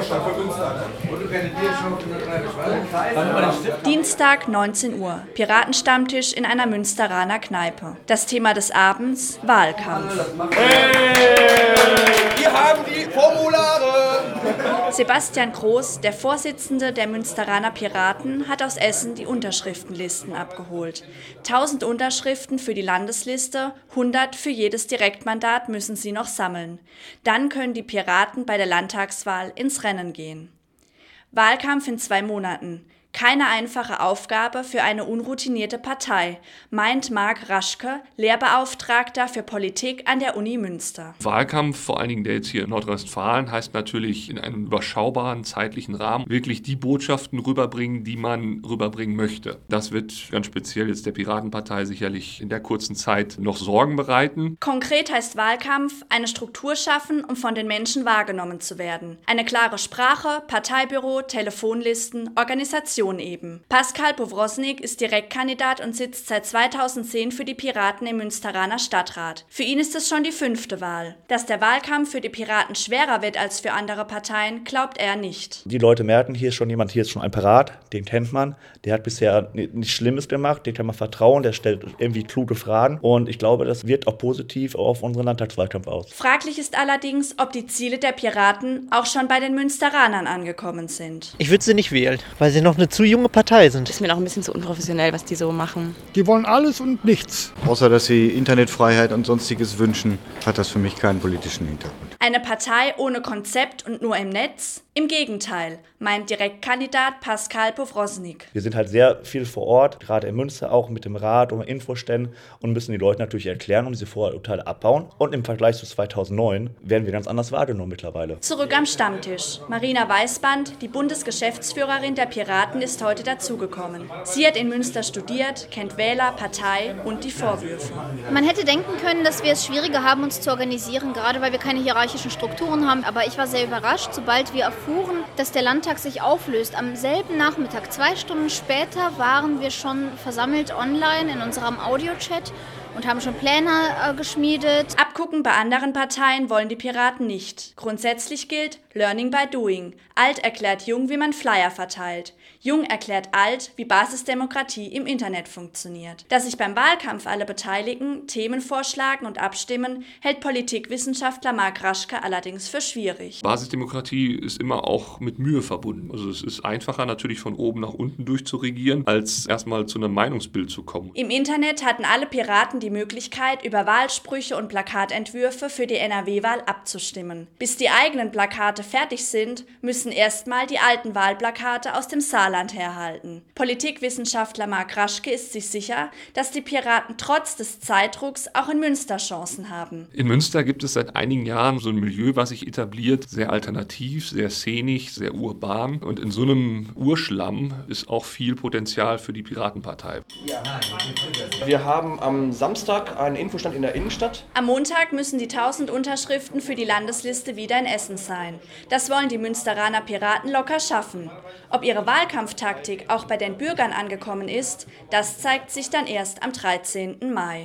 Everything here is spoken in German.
Dienstag, 19 Uhr. Piratenstammtisch in einer Münsteraner Kneipe. Das Thema des Abends: Wahlkampf. Wir haben die Formulare! Sebastian Groß, der Vorsitzende der Münsteraner Piraten, hat aus Essen die Unterschriftenlisten abgeholt. 1000 Unterschriften für die Landesliste, 100 für jedes Direktmandat müssen sie noch sammeln. Dann können die Piraten bei der Landtagswahl ins Rennen gehen. Wahlkampf in 2 Monaten. Keine einfache Aufgabe für eine unroutinierte Partei, meint Marc Raschke, Lehrbeauftragter für Politik an der Uni Münster. Wahlkampf, vor allen Dingen der jetzt hier in Nordrhein-Westfalen, heißt natürlich in einem überschaubaren zeitlichen Rahmen wirklich die Botschaften rüberbringen, die man rüberbringen möchte. Das wird ganz speziell jetzt der Piratenpartei sicherlich in der kurzen Zeit noch Sorgen bereiten. Konkret heißt Wahlkampf, eine Struktur schaffen, um von den Menschen wahrgenommen zu werden. Eine klare Sprache, Parteibüro, Telefonlisten, Organisation eben. Pascal Powroznik ist Direktkandidat und sitzt seit 2010 für die Piraten im Münsteraner Stadtrat. Für ihn ist es schon die 5. Wahl. Dass der Wahlkampf für die Piraten schwerer wird als für andere Parteien, glaubt er nicht. Die Leute merken, hier ist schon ein Pirat, den kennt man, der hat bisher nichts Schlimmes gemacht, den kann man vertrauen, der stellt irgendwie kluge Fragen und ich glaube, das wirkt auch positiv auf unseren Landtagswahlkampf aus. Fraglich ist allerdings, ob die Ziele der Piraten auch schon bei den Münsteranern angekommen sind. Ich würde sie nicht wählen, weil sie noch eine zu junge Partei sind. Ist mir noch ein bisschen zu unprofessionell, was die so machen. Die wollen alles und nichts. Außer dass sie Internetfreiheit und Sonstiges wünschen, hat das für mich keinen politischen Hintergrund. Eine Partei ohne Konzept und nur im Netz? Im Gegenteil, meint Direktkandidat Pascal Powroznik. Wir sind halt sehr viel vor Ort, gerade in Münster auch mit dem Rat und Infoständen und müssen die Leute natürlich erklären und diese Vorurteile abbauen. Und im Vergleich zu 2009 werden wir ganz anders wahrgenommen mittlerweile. Zurück am Stammtisch. Marina Weißband, die Bundesgeschäftsführerin der Piraten, ist heute dazugekommen. Sie hat in Münster studiert, kennt Wähler, Partei und die Vorwürfe. Man hätte denken können, dass wir es schwieriger haben, uns zu organisieren, gerade weil wir keine hierarchischen Strukturen haben. Aber ich war sehr überrascht, sobald wir erfuhren, dass der Landtag sich auflöst. Am selben Nachmittag, 2 Stunden später, waren wir schon versammelt online in unserem Audiochat und haben schon Pläne geschmiedet. Abgucken bei anderen Parteien wollen die Piraten nicht. Grundsätzlich gilt Learning by Doing. Alt erklärt Jung, wie man Flyer verteilt. Jung erklärt Alt, wie Basisdemokratie im Internet funktioniert. Dass sich beim Wahlkampf alle beteiligen, Themen vorschlagen und abstimmen, hält Politikwissenschaftler Marc Raschke allerdings für schwierig. Basisdemokratie ist immer auch mit Mühe verbunden. Also es ist einfacher natürlich von oben nach unten durchzuregieren, als erstmal zu einem Meinungsbild zu kommen. Im Internet hatten alle Piraten die Möglichkeit, über Wahlsprüche und Plakatentwürfe für die NRW-Wahl abzustimmen. Bis die eigenen Plakate fertig sind, müssen erstmal die alten Wahlplakate aus dem Saarland herhalten. Politikwissenschaftler Marc Raschke ist sich sicher, dass die Piraten trotz des Zeitdrucks auch in Münster Chancen haben. In Münster gibt es seit einigen Jahren so ein Milieu, was sich etabliert, sehr alternativ, sehr szenisch, sehr urban. Und in so einem Urschlamm ist auch viel Potenzial für die Piratenpartei. Wir haben am Samstag einen Infostand in der Innenstadt. Am Montag müssen die 1000 Unterschriften für die Landesliste wieder in Essen sein. Das wollen die Münsteraner Piraten locker schaffen. Ob ihre Wahlkampftaktik auch bei den Bürgern angekommen ist, das zeigt sich dann erst am 13. Mai.